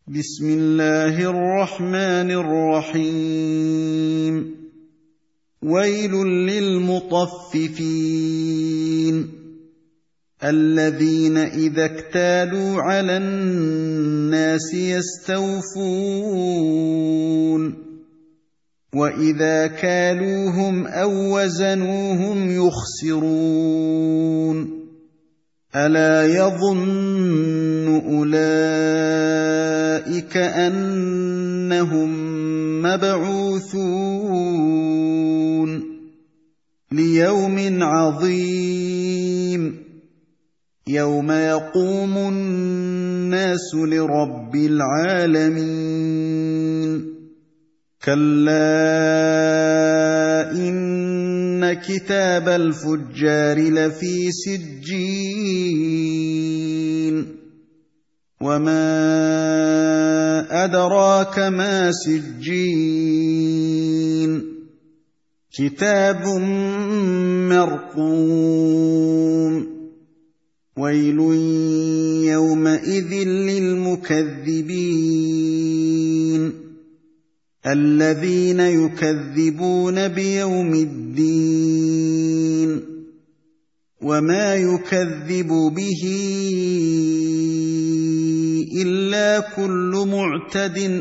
بسم الله الرحمن الرحيم ويل للمطففين الذين إذا اكتالوا على الناس يستوفون وإذا كالوهم أو وزنوهم يخسرون ألا يظن أولئك أنهم مبعوثون ليوم عظيم يوم يقوم الناس لرب العالمين كلا إن كتاب الفجار لفي سجين وما أدراك ما سجين كتاب مرقوم ويل يومئذ للمكذبين الذين يكذبون بيوم الدين وما يكذب به إلا كل معتد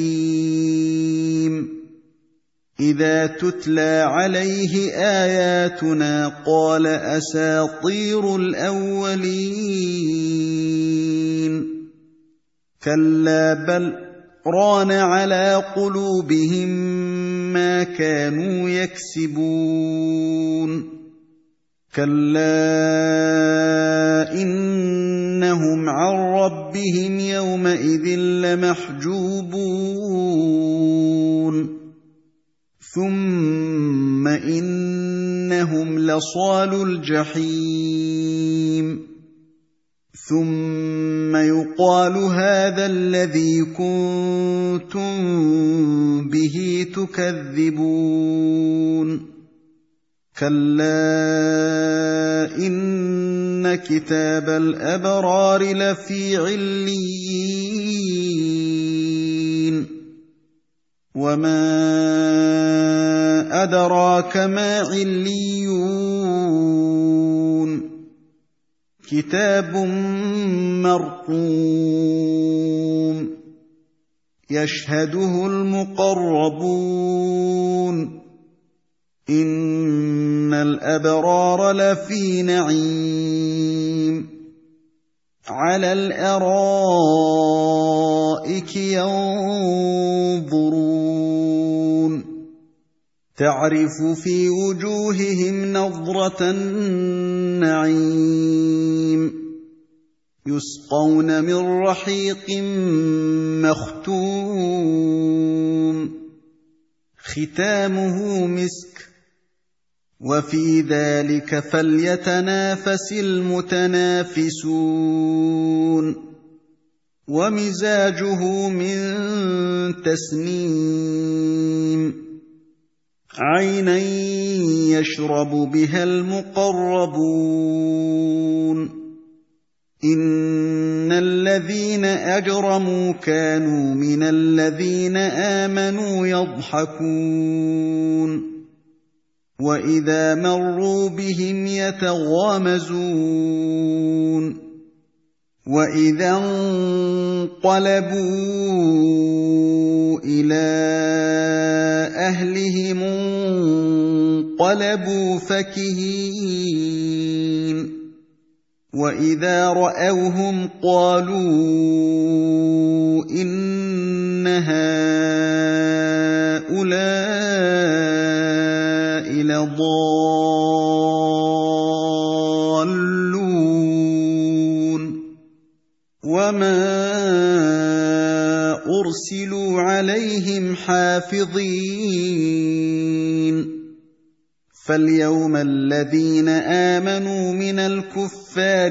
أثيم إذا تتلى عليه آياتنا قال أساطير الأولين كلا بل ران على قلوبهم ما كانوا يكسبون كلا إنهم عن ربهم يومئذ لمحجوبون ثم إنهم لصالو الجحيم ثم يقال هذا الذي كنتم به تكذبون كلا إن كتاب الأبرار لفي عليين وما أدراك ما عليون كتاب مرقوم يشهده المقربون إن الأبرار لفي نعيم على الأرائك ينظرون تعرف في وجوههم نضرة النعيم يسقون من رحيق مختوم ختامه مسك وفي ذلك فليتنافس المتنافسون ومزاجه من تسنيم عينا يشرب بها المقربون إن الذين أجرموا كانوا من الذين آمنوا يضحكون وإذا مروا بهم يتغامزون وإذا انقلبوا إلى أهلهم انقلبوا فكهين وإذا رأوهم قالوا إن هؤلاء لضالون وما أرسلوا عليهم حافظين فاليوم الذين آمنوا من الكفار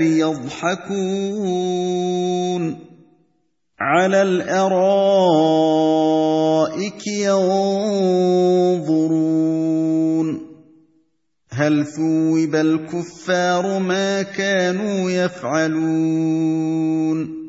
يضحكون على الأرائك ينظرون هل ثوب الكفار ما كانوا يفعلون